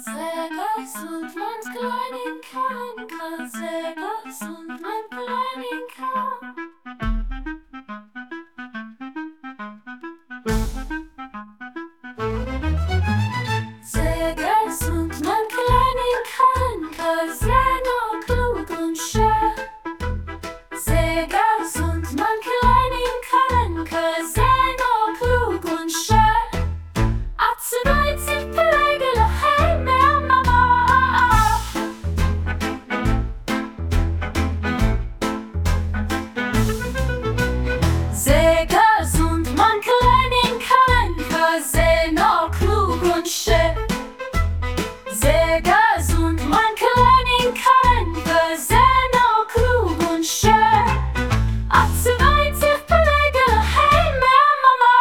Sehr gesund, man kleinen kann, sehr gesund, man kleinen kann. Sehr gesund, man kleinen kann, sehr noch klug und schön. Sehr gesund, man kleinen kann, sehr noch klug und schön. Absolut sich bewegen, hey, mehr Mama. Sehr gesund, man kleinen kann, sehr noch klug und schön. Sehr gesund, man kleinen kann, sehr noch klug und schön. Absolut sich bewegen, hey, mehr Mama.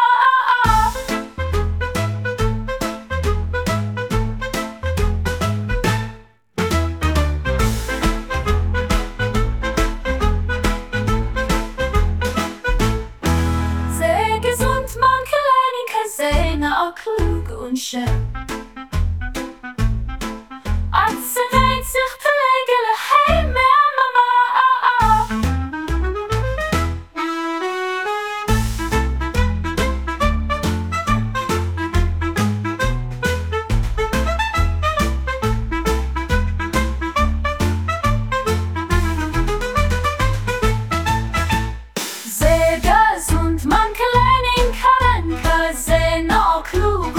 Sehr gesund, man kleinen kann, sehr noch klug und schön. Absolut sich bewegen, hey, mehr Mama. Sehr gesund, man kleinen kann, sehr noch klug